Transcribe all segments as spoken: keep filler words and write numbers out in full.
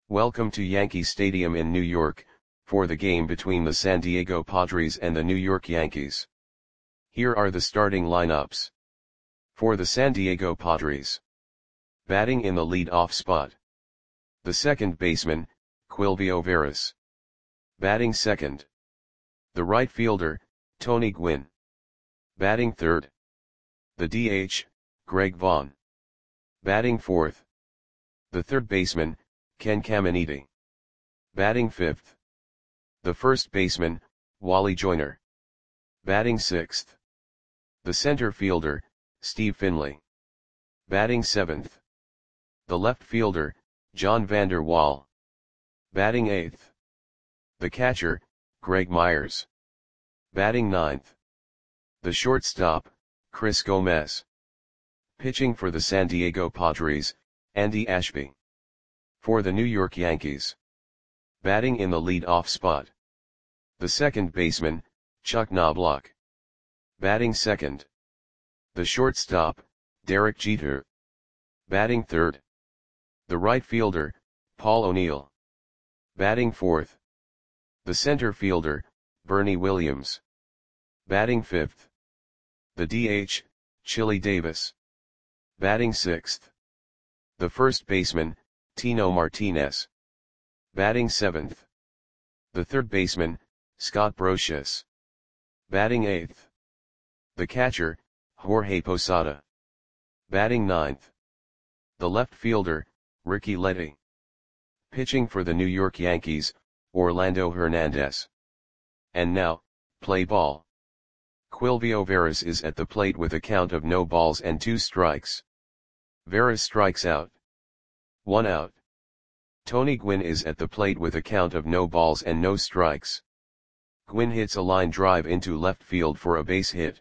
Welcome to Yankee Stadium in New York, for the game between the San Diego Padres and the New York Yankees. Here are the starting lineups. For the San Diego Padres. Batting in the lead-off spot. The second baseman, Quilvio Veras. Batting second. The right fielder, Tony Gwynn. Batting third. The D H, Greg Vaughn. Batting fourth. The third baseman, Ken Caminiti. Batting fifth. The first baseman, Wally Joyner. Batting sixth. The center fielder, Steve Finley. Batting seventh. The left fielder, John Vander Wal. Batting eighth. The catcher, Greg Myers. Batting ninth. The shortstop, Chris Gomez. Pitching for the San Diego Padres, Andy Ashby. For the New York Yankees. Batting in the lead-off spot. The second baseman, Chuck Knobloch. Batting second. The shortstop, Derek Jeter. Batting third. The right fielder, Paul O'Neill. Batting fourth. The center fielder, Bernie Williams. Batting fifth. The D H, Chili Davis. Batting sixth. The first baseman, Tino Martinez. Batting seventh. The third baseman, Scott Brosius. Batting eighth. The catcher, Jorge Posada. Batting ninth. The left fielder, Ricky Letty. Pitching for the New York Yankees, Orlando Hernandez. And now, play ball. Quilvio Veras is at the plate with a count of no balls and two strikes. Veras strikes out. One out. Tony Gwynn is at the plate with a count of no balls and no strikes. Gwynn hits a line drive into left field for a base hit.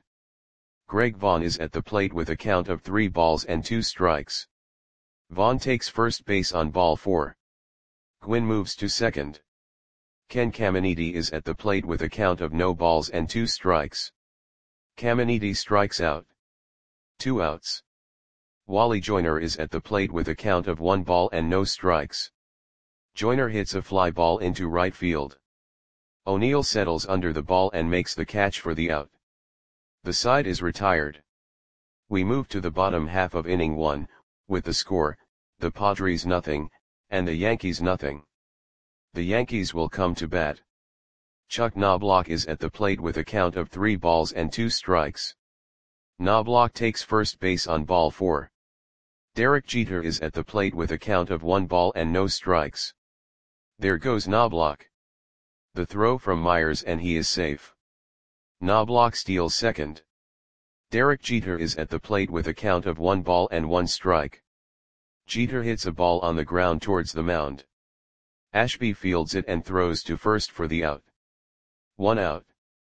Greg Vaughn is at the plate with a count of three balls and two strikes. Vaughn takes first base on ball four. Gwynn moves to second. Ken Caminiti is at the plate with a count of no balls and two strikes. Caminiti strikes out. Two outs. Wally Joyner is at the plate with a count of one ball and no strikes. Joyner hits a fly ball into right field. O'Neill settles under the ball and makes the catch for the out. The side is retired. We move to the bottom half of inning one, with the score, the Padres nothing, and the Yankees nothing. The Yankees will come to bat. Chuck Knobloch is at the plate with a count of three balls and two strikes. Knobloch takes first base on ball four. Derek Jeter is at the plate with a count of one ball and no strikes. There goes Knobloch. The throw from Myers and he is safe. Knobloch steals second. Derek Jeter is at the plate with a count of one ball and one strike. Jeter hits a ball on the ground towards the mound. Ashby fields it and throws to first for the out. One out.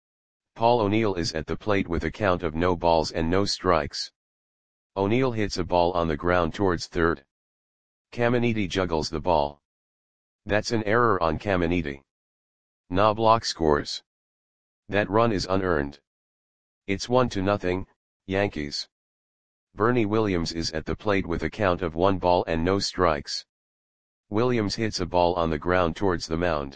Paul O'Neill is at the plate with a count of no balls and no strikes. O'Neill hits a ball on the ground towards third. Caminiti juggles the ball. That's an error on Caminiti. Knobloch scores. That run is unearned. It's one to nothing, Yankees. Bernie Williams is at the plate with a count of one ball and no strikes. Williams hits a ball on the ground towards the mound.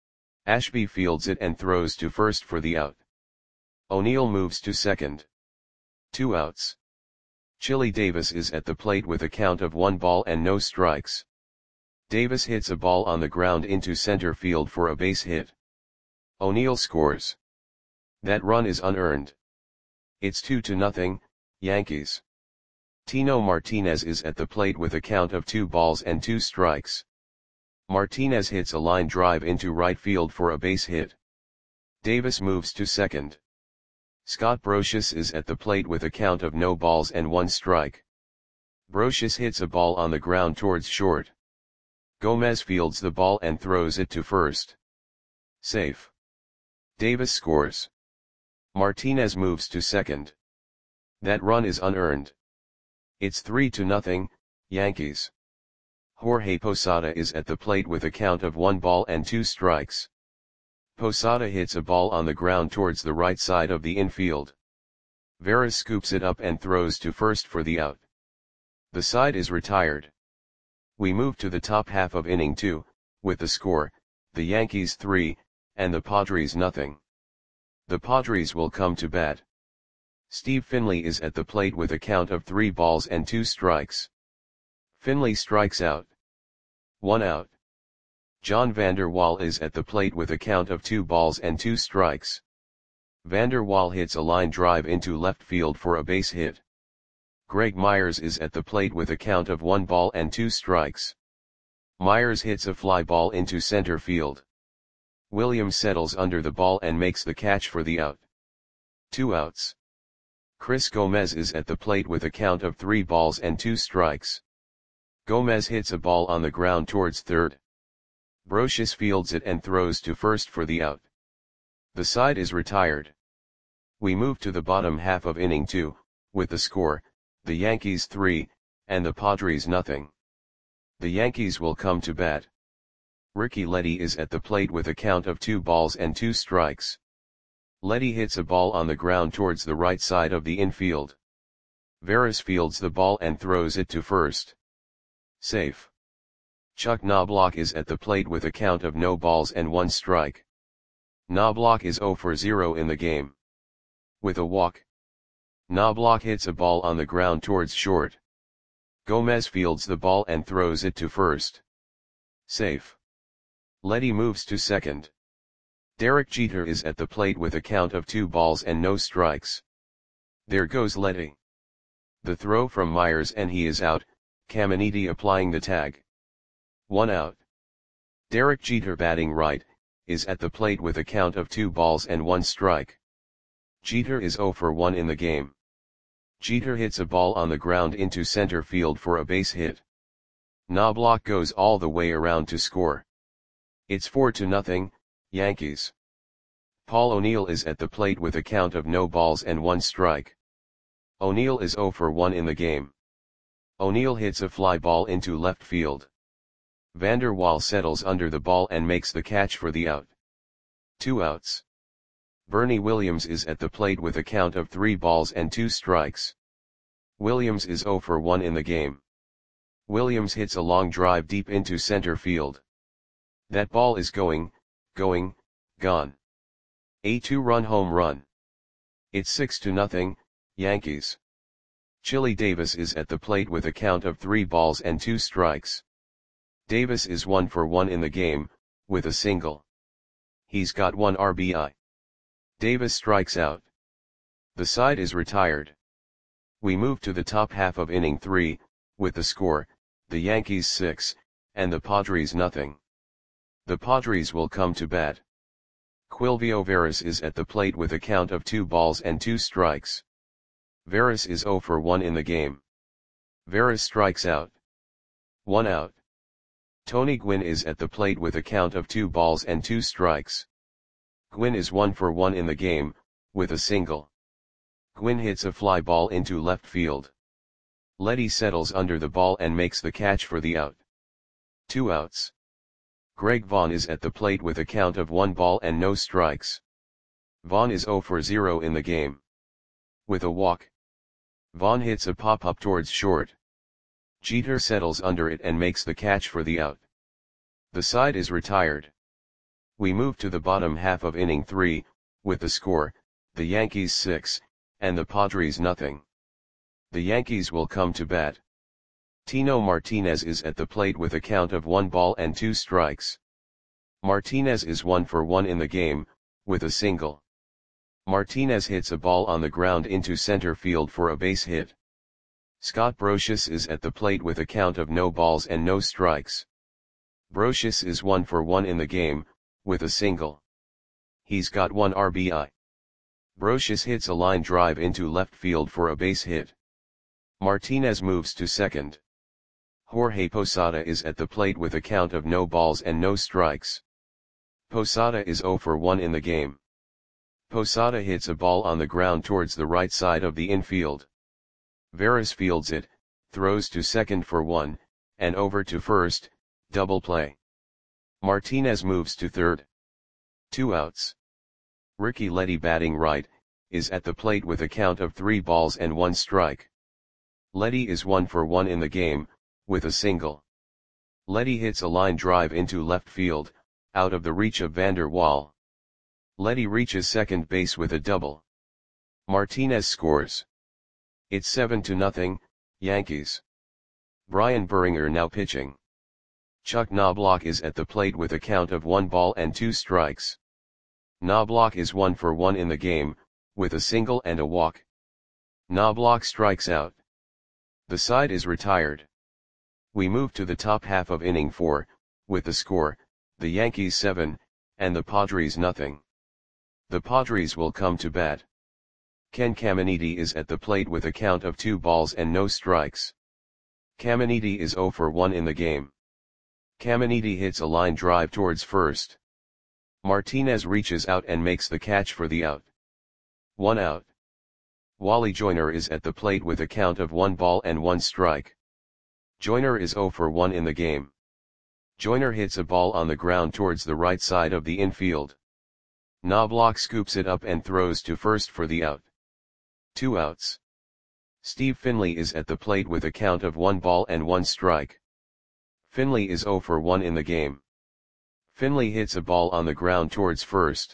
Ashby fields it and throws to first for the out. O'Neill moves to second. Two outs. Chili Davis is at the plate with a count of one ball and no strikes. Davis hits a ball on the ground into center field for a base hit. O'Neill scores. That run is unearned. It's two to nothing, Yankees. Tino Martinez is at the plate with a count of two balls and two strikes. Martinez hits a line drive into right field for a base hit. Davis moves to second. Scott Brosius is at the plate with a count of no balls and one strike. Brosius hits a ball on the ground towards short. Gomez fields the ball and throws it to first. Safe. Davis scores. Martinez moves to second. That run is unearned. It's three to nothing, Yankees. Jorge Posada is at the plate with a count of one ball and two strikes. Posada hits a ball on the ground towards the right side of the infield. Veras scoops it up and throws to first for the out. The side is retired. We move to the top half of inning two, with the score, the Yankees three, and the Padres nothing. The Padres will come to bat. Steve Finley is at the plate with a count of three balls and two strikes. Finley strikes out. One out. John Vander Wal is at the plate with a count of two balls and two strikes. Vander Wal hits a line drive into left field for a base hit. Greg Myers is at the plate with a count of one ball and two strikes. Myers hits a fly ball into center field. Williams settles under the ball and makes the catch for the out. Two outs. Chris Gomez is at the plate with a count of three balls and two strikes. Gomez hits a ball on the ground towards third. Brosius fields it and throws to first for the out. The side is retired. We move to the bottom half of inning two, with the score, the Yankees three, and the Padres nothing. The Yankees will come to bat. Ricky Leddy is at the plate with a count of two balls and two strikes. Leddy hits a ball on the ground towards the right side of the infield. Veras fields the ball and throws it to first. Safe. Chuck Knobloch is at the plate with a count of no balls and one strike. Knobloch is zero for zero in the game. With a walk. Knobloch hits a ball on the ground towards short. Gomez fields the ball and throws it to first. Safe. Leddy moves to second. Derek Jeter is at the plate with a count of two balls and no strikes. There goes Leddy. The throw from Myers and he is out, Caminiti applying the tag. One out. Derek Jeter batting right, is at the plate with a count of two balls and one strike. Jeter is zero for one in the game. Jeter hits a ball on the ground into center field for a base hit. Knobloch goes all the way around to score. It's four to nothing, Yankees. Paul O'Neill is at the plate with a count of no balls and one strike. O'Neill is zero for one in the game. O'Neill hits a fly ball into left field. Vander Wal settles under the ball and makes the catch for the out. Two outs. Bernie Williams is at the plate with a count of three balls and two strikes. Williams is zero for one in the game. Williams hits a long drive deep into center field. That ball is going, going, gone. A two-run home run. It's six to nothing, Yankees. Chili Davis is at the plate with a count of three balls and two strikes. Davis is one for one in the game, with a single. He's got one R B I. Davis strikes out. The side is retired. We move to the top half of inning three, with the score, the Yankees six, and the Padres nothing. The Padres will come to bat. Quilvio Veras is at the plate with a count of two balls and two strikes. Veras is zero for one in the game. Veras strikes out. One out. Tony Gwynn is at the plate with a count of two balls and two strikes. Gwynn is one for one in the game, with a single. Gwynn hits a fly ball into left field. Leddy settles under the ball and makes the catch for the out. Two outs. Greg Vaughn is at the plate with a count of one ball and no strikes. Vaughn is zero for zero in the game. With a walk. Vaughn hits a pop-up towards short. Jeter settles under it and makes the catch for the out. The side is retired. We move to the bottom half of inning three, with the score, the Yankees six, and the Padres nothing. The Yankees will come to bat. Tino Martinez is at the plate with a count of one ball and two strikes. Martinez is one for one in the game, with a single. Martinez hits a ball on the ground into center field for a base hit. Scott Brosius is at the plate with a count of no balls and no strikes. Brosius is one for one in the game, with a single. He's got one R B I. Brosius hits a line drive into left field for a base hit. Martinez moves to second. Jorge Posada is at the plate with a count of no balls and no strikes. Posada is zero for one in the game. Posada hits a ball on the ground towards the right side of the infield. Veras fields it, throws to second for one, and over to first, double play. Martinez moves to third. Two outs. Ricky Leddy batting right, is at the plate with a count of three balls and one strike. Leddy is one for one in the game, with a single. Leddy hits a line drive into left field, out of the reach of Vander Waal. Leddy reaches second base with a double. Martinez scores. It's seven to nothing, Yankees. Brian Buringer now pitching. Chuck Knobloch is at the plate with a count of one ball and two strikes. Knobloch is one for one in the game, with a single and a walk. Knobloch strikes out. The side is retired. We move to the top half of inning four, with the score, the Yankees seven, and the Padres nothing. The Padres will come to bat. Ken Caminiti is at the plate with a count of two balls and no strikes. Caminiti is zero for one in the game. Caminiti hits a line drive towards first. Martinez reaches out and makes the catch for the out. One out. Wally Joyner is at the plate with a count of one ball and one strike. Joyner is zero for one in the game. Joyner hits a ball on the ground towards the right side of the infield. Knobloch scoops it up and throws to first for the out. Two outs. Steve Finley is at the plate with a count of one ball and one strike. Finley is zero for one in the game. Finley hits a ball on the ground towards first.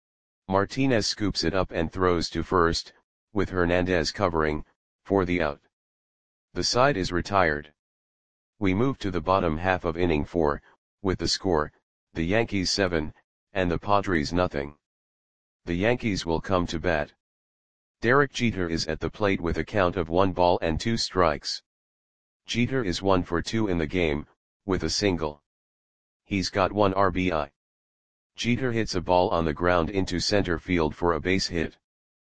Martinez scoops it up and throws to first, with Hernandez covering, for the out. The side is retired. We move to the bottom half of inning four, with the score, the Yankees seven, and the Padres nothing. The Yankees will come to bat. Derek Jeter is at the plate with a count of one ball and two strikes. Jeter is one for two in the game, with a single. He's got one R B I. Jeter hits a ball on the ground into center field for a base hit.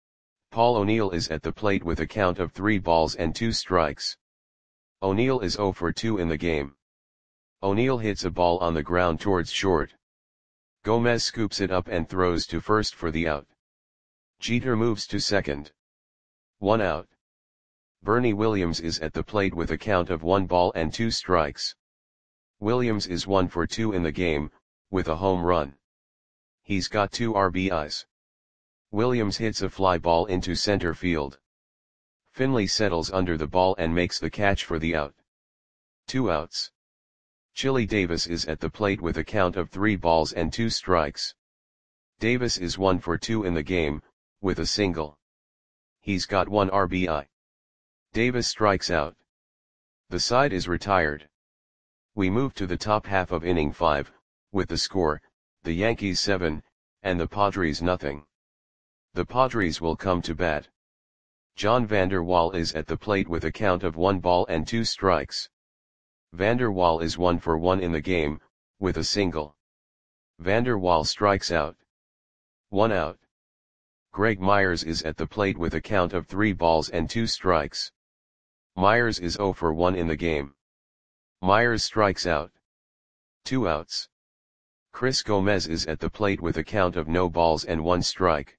Paul O'Neill is at the plate with a count of three balls and two strikes. O'Neill is zero for two in the game. O'Neill hits a ball on the ground towards short. Gomez scoops it up and throws to first for the out. Jeter moves to second. One out. Bernie Williams is at the plate with a count of one ball and two strikes. Williams is one for two in the game, with a home run. He's got two R B Is. Williams hits a fly ball into center field. Finley settles under the ball and makes the catch for the out. Two outs. Chili Davis is at the plate with a count of three balls and two strikes. Davis is one for two in the game, with a single. He's got one R B I. Davis strikes out. The side is retired. We move to the top half of inning five, with the score, the Yankees seven, and the Padres nothing. The Padres will come to bat. John Vander Waal is at the plate with a count of one ball and two strikes. Vander Waal is one for one in the game, with a single. Vander Waal strikes out. One out. Greg Myers is at the plate with a count of three balls and two strikes. Myers is zero for one in the game. Myers strikes out. Two outs. Chris Gomez is at the plate with a count of no balls and one strike.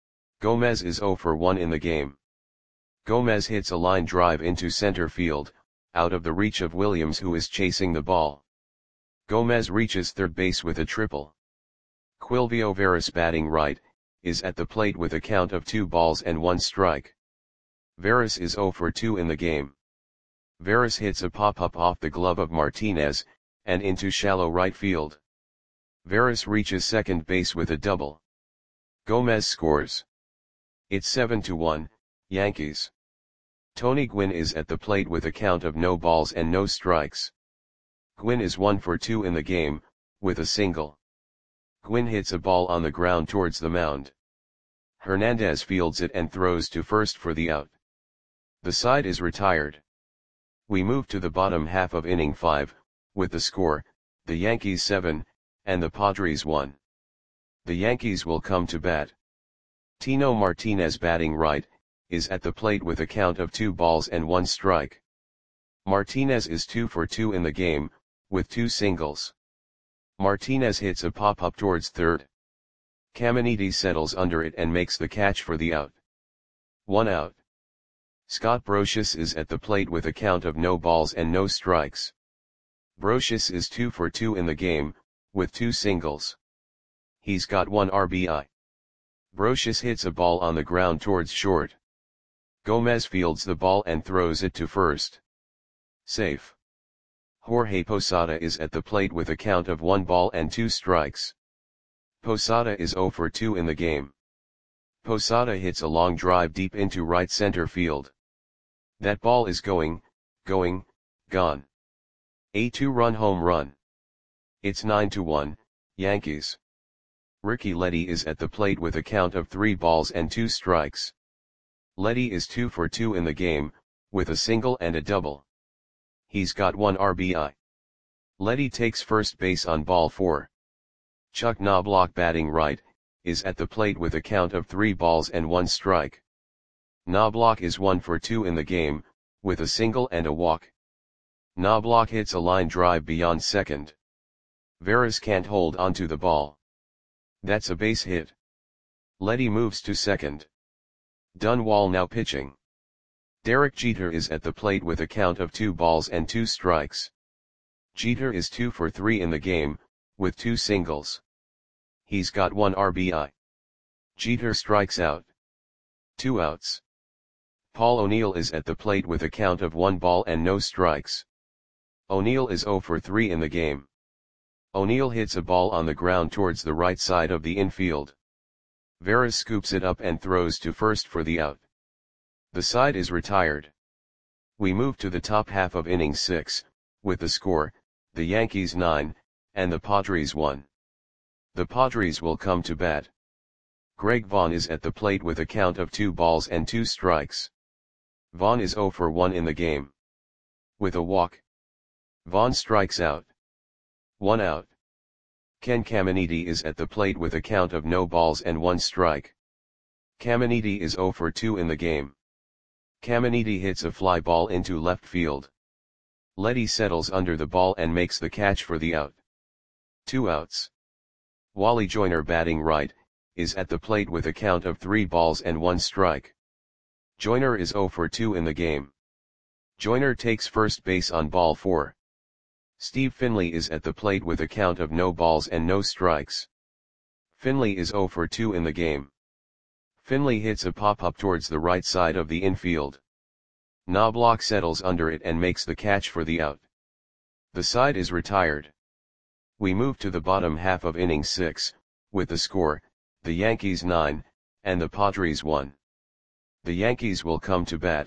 Gomez is zero for one in the game. Gomez hits a line drive into center field, out of the reach of Williams who is chasing the ball. Gomez reaches third base with a triple. Quilvio Veras, batting right, is at the plate with a count of two balls and one strike. Veras is zero for two in the game. Veras hits a pop-up off the glove of Martinez, and into shallow right field. Veras reaches second base with a double. Gomez scores. It's seven to one, Yankees. Tony Gwynn is at the plate with a count of no balls and no strikes. Gwynn is one for two in the game, with a single. Gwynn hits a ball on the ground towards the mound. Hernandez fields it and throws to first for the out. The side is retired. We move to the bottom half of inning five, with the score, the Yankees seven, and the Padres one. The Yankees will come to bat. Tino Martinez, batting right, is at the plate with a count of two balls and one strike. Martinez is two for two in the game, with two singles. Martinez hits a pop-up towards third. Caminiti settles under it and makes the catch for the out. One out. Scott Brosius is at the plate with a count of no balls and no strikes. Brosius is two for two in the game, with two singles. He's got one R B I. Brosius hits a ball on the ground towards short. Gomez fields the ball and throws it to first. Safe. Jorge Posada is at the plate with a count of one ball and two strikes. Posada is zero for two in the game. Posada hits a long drive deep into right center field. That ball is going, going, gone. A two-run home run. It's nine to one, Yankees. Ricky Leddy is at the plate with a count of three balls and two strikes. Leddy is two for two in the game, with a single and a double. He's got one R B I. Leddy takes first base on ball four. Chuck Knobloch, batting right, is at the plate with a count of three balls and one strike. Knobloch is one for two in the game, with a single and a walk. Knobloch hits a line drive beyond second. Veras can't hold onto the ball. That's a base hit. Leddy moves to second. Dunwall now pitching. Derek Jeter is at the plate with a count of two balls and two strikes. Jeter is two for three in the game, with two singles. He's got one R B I. Jeter strikes out. Two outs. Paul O'Neill is at the plate with a count of one ball and no strikes. O'Neill is zero for three in the game. O'Neill hits a ball on the ground towards the right side of the infield. Veras scoops it up and throws to first for the out. The side is retired. We move to the top half of inning six, with the score, the Yankees nine, and the Padres one. The Padres will come to bat. Greg Vaughn is at the plate with a count of two balls and two strikes. Vaughn is zero for one in the game. With a walk. Vaughn strikes out. One out. Ken Caminiti is at the plate with a count of no balls and one strike. Caminiti is zero for two in the game. Caminiti hits a fly ball into left field. Leddy settles under the ball and makes the catch for the out. Two outs. Wally Joyner, batting right, is at the plate with a count of three balls and one strike. Joyner is zero for two in the game. Joyner takes first base on ball four. Steve Finley is at the plate with a count of no balls and no strikes. Finley is zero for two in the game. Finley hits a pop-up towards the right side of the infield. Knobloch settles under it and makes the catch for the out. The side is retired. We move to the bottom half of inning six, with the score, the Yankees nine, and the Padres one. The Yankees will come to bat.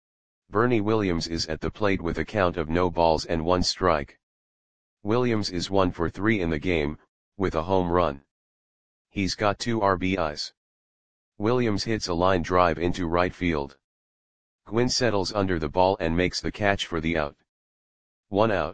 Bernie Williams is at the plate with a count of no balls and one strike. Williams is one for three in the game, with a home run. He's got two R B Is. Williams hits a line drive into right field. Gwynn settles under the ball and makes the catch for the out. One out.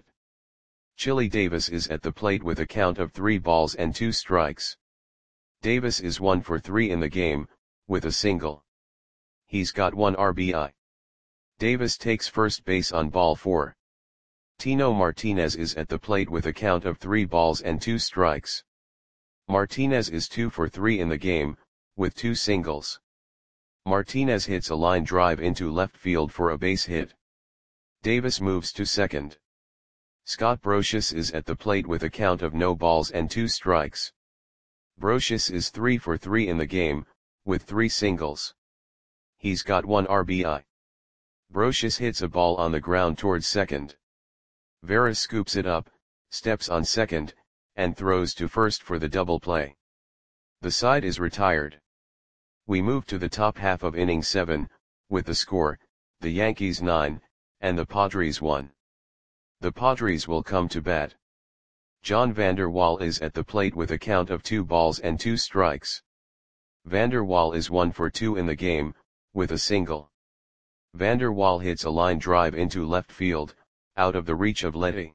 Chili Davis is at the plate with a count of three balls and two strikes. Davis is one for three in the game, with a single. He's got one R B I. Davis takes first base on ball four. Tino Martinez is at the plate with a count of three balls and two strikes. Martinez is two for three in the game, with two singles. Martinez hits a line drive into left field for a base hit. Davis moves to second. Scott Brosius is at the plate with a count of no balls and two strikes. Brosius is three for three in the game, with three singles. He's got one R B I. Brosius hits a ball on the ground towards second. Veras scoops it up, steps on second, and throws to first for the double play. The side is retired. We move to the top half of inning seven, with the score, the Yankees nine, and the Padres one. The Padres will come to bat. John Vander Wal is at the plate with a count of two balls and two strikes. Vander Wal is one for two in the game, with a single. Vander Wal hits a line drive into left field, out of the reach of Leddy.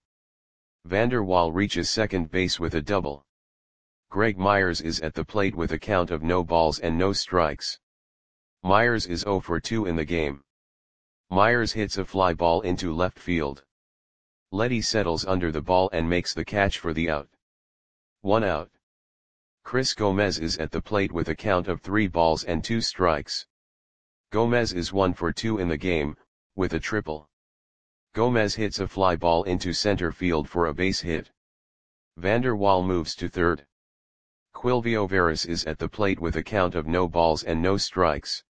Vander Wal reaches second base with a double. Greg Myers is at the plate with a count of no balls and no strikes. Myers is zero for two in the game. Myers hits a fly ball into left field. Leddy settles under the ball and makes the catch for the out. One out. Chris Gomez is at the plate with a count of three balls and two strikes. Gomez is one for two in the game, with a triple. Gomez hits a fly ball into center field for a base hit. Vander Wal moves to third. Quilvio Veras is at the plate with a count of no balls and no strikes.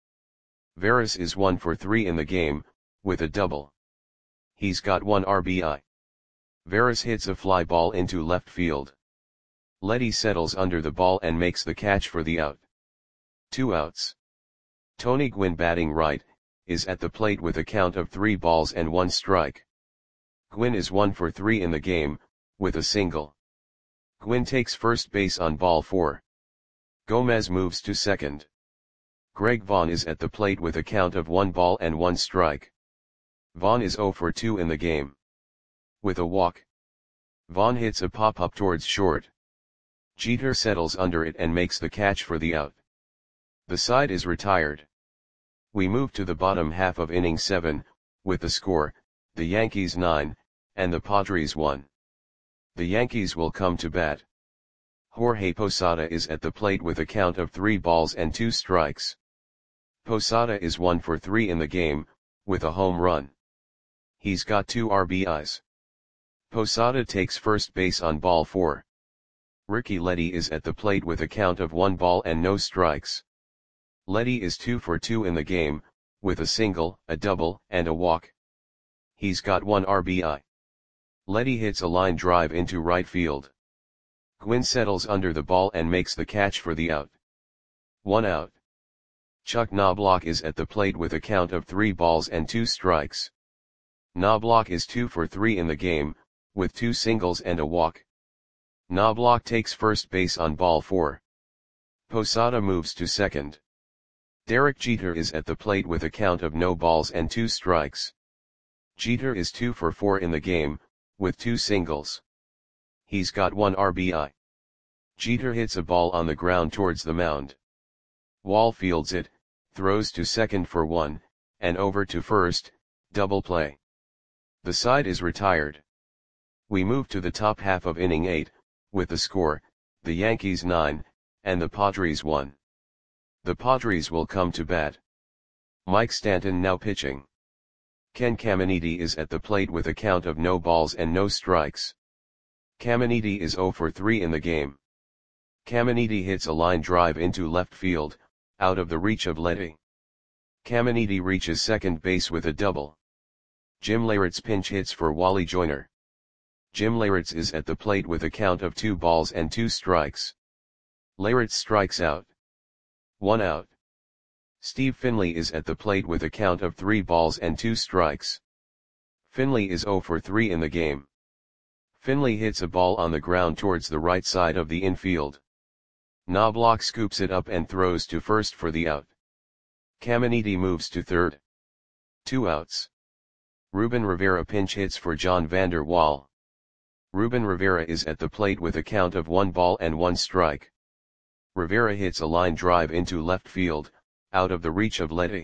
Veras is one for three in the game, with a double. He's got one R B I. Veras hits a fly ball into left field. Letty settles under the ball and makes the catch for the out. Two outs. Tony Gwynn, batting right, is at the plate with a count of three balls and one strike. Gwynn is one for three in the game, with a single. Gwynn takes first base on ball four. Gomez moves to second. Greg Vaughn is at the plate with a count of one ball and one strike. Vaughn is zero for two in the game. With a walk. Vaughn hits a pop-up towards short. Jeter settles under it and makes the catch for the out. The side is retired. We move to the bottom half of inning seven, with the score, the Yankees nine, and the Padres one. The Yankees will come to bat. Jorge Posada is at the plate with a count of three balls and two strikes. Posada is one for three in the game, with a home run. He's got two R B Is. Posada takes first base on ball four. Ricky Letty is at the plate with a count of one ball and no strikes. Letty is two for two in the game, with a single, a double, and a walk. He's got one R B I. Letty hits a line drive into right field. Gwynn settles under the ball and makes the catch for the out. One out. Chuck Knobloch is at the plate with a count of three balls and two strikes. Knobloch is two for three in the game, with two singles and a walk. Knobloch takes first base on ball four. Posada moves to second. Derek Jeter is at the plate with a count of no balls and two strikes. Jeter is two for four in the game, with two singles. He's got one R B I. Jeter hits a ball on the ground towards the mound. Wall fields it, throws to second for one, and over to first, double play. The side is retired. We move to the top half of inning eight, with the score, the Yankees nine, and the Padres one. The Padres will come to bat. Mike Stanton now pitching. Ken Caminiti is at the plate with a count of no balls and no strikes. Caminiti is zero for three in the game. Caminiti hits a line drive into left field, out of the reach of Letty. Caminiti reaches second base with a double. Jim Leyritz pinch hits for Wally Joyner. Jim Leyritz is at the plate with a count of two balls and two strikes. Leyritz strikes out. One out. Steve Finley is at the plate with a count of three balls and two strikes. Finley is zero for three in the game. Finley hits a ball on the ground towards the right side of the infield. Knobloch scoops it up and throws to first for the out. Caminiti moves to third. Two outs. Ruben Rivera pinch hits for John Vander Wal. Ruben Rivera is at the plate with a count of one ball and one strike. Rivera hits a line drive into left field, out of the reach of Letty.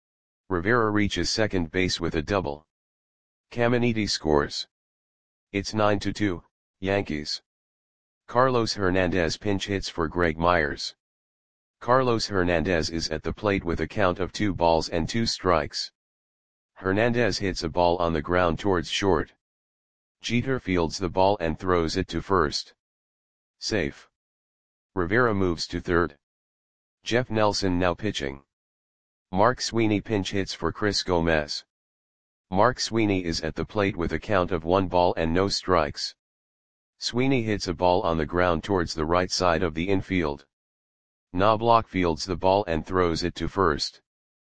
Rivera reaches second base with a double. Caminiti scores. It's nine to two, Yankees. Carlos Hernandez pinch hits for Greg Myers. Carlos Hernandez is at the plate with a count of two balls and two strikes. Hernandez hits a ball on the ground towards short. Jeter fields the ball and throws it to first. Safe. Rivera moves to third. Jeff Nelson now pitching. Mark Sweeney pinch hits for Chris Gomez. Mark Sweeney is at the plate with a count of one ball and no strikes. Sweeney hits a ball on the ground towards the right side of the infield. Knobloch fields the ball and throws it to first.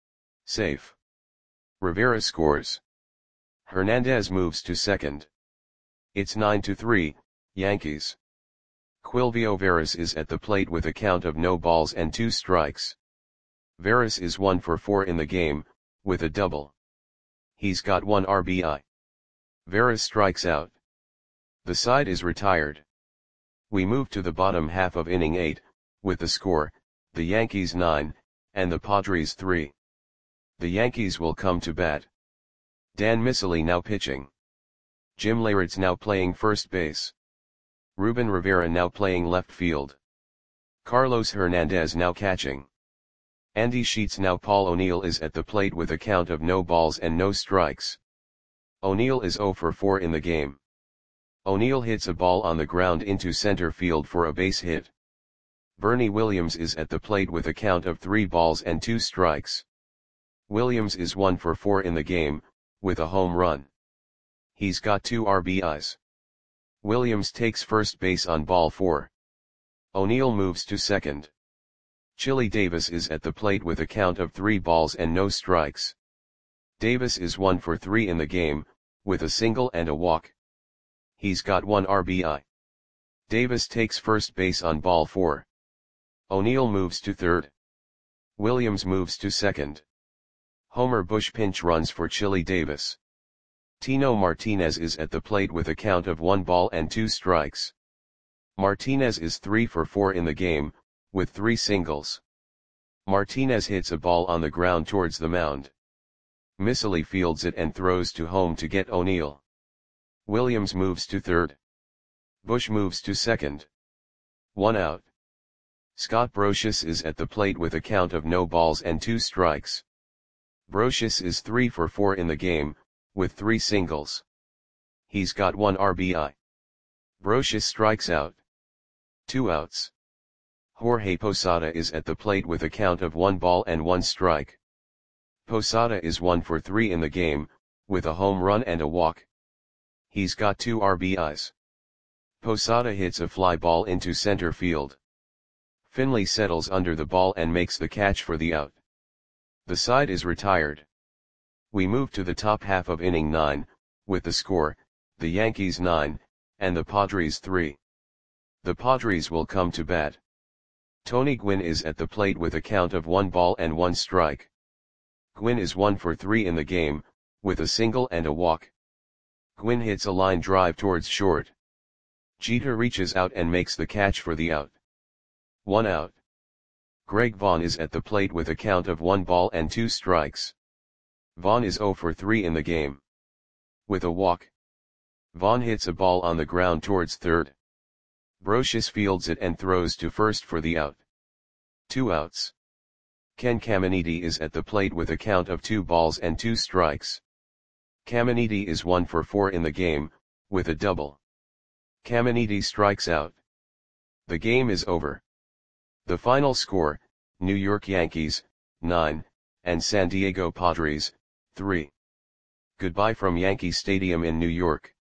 Safe. Rivera scores. Hernandez moves to second. It's nine to three, Yankees. Quilvio Veras is at the plate with a count of no balls and two strikes. Veras is one for four in the game, with a double. He's got one R B I. Veras strikes out. The side is retired. We move to the bottom half of inning eight, with the score, the Yankees nine, and the Padres three. The Yankees will come to bat. Dan Miceli now pitching. Jim Leyritz now playing first base. Ruben Rivera now playing left field. Carlos Hernandez now catching. Andy Sheets now Paul O'Neill is at the plate with a count of no balls and no strikes. O'Neill is zero for four in the game. O'Neill hits a ball on the ground into center field for a base hit. Bernie Williams is at the plate with a count of three balls and two strikes. Williams is one for four in the game, with a home run. He's got two R B Is. Williams takes first base on ball four. O'Neill moves to second. Chili Davis is at the plate with a count of three balls and no strikes. Davis is one for three in the game, with a single and a walk. He's got one R B I. Davis takes first base on ball four. O'Neill moves to third. Williams moves to second. Homer Bush pinch runs for Chili Davis. Tino Martinez is at the plate with a count of one ball and two strikes. Martinez is three for four in the game, with three singles. Martinez hits a ball on the ground towards the mound. Missily fields it and throws to home to get O'Neill. Williams moves to third. Bush moves to second. One out. Scott Brosius is at the plate with a count of no balls and two strikes. Brosius is three for four in the game, with three singles. He's got one R B I. Brosius strikes out. Two outs. Jorge Posada is at the plate with a count of one ball and one strike. Posada is one for three in the game, with a home run and a walk. He's got two R B Is. Posada hits a fly ball into center field. Finley settles under the ball and makes the catch for the out. The side is retired. We move to the top half of inning nine, with the score, the Yankees nine, and the Padres three. The Padres will come to bat. Tony Gwynn is at the plate with a count of one ball and one strike. Gwynn is one for three in the game, with a single and a walk. Gwynn hits a line drive towards short. Jeter reaches out and makes the catch for the out. One out. Greg Vaughn is at the plate with a count of one ball and two strikes. Vaughn is zero for three in the game. With a walk. Vaughn hits a ball on the ground towards third. Brosius fields it and throws to first for the out. Two outs. Ken Caminiti is at the plate with a count of two balls and two strikes. Caminiti is one for four in the game, with a double. Caminiti strikes out. The game is over. The final score, New York Yankees, nine, and San Diego Padres, three. Goodbye from Yankee Stadium in New York.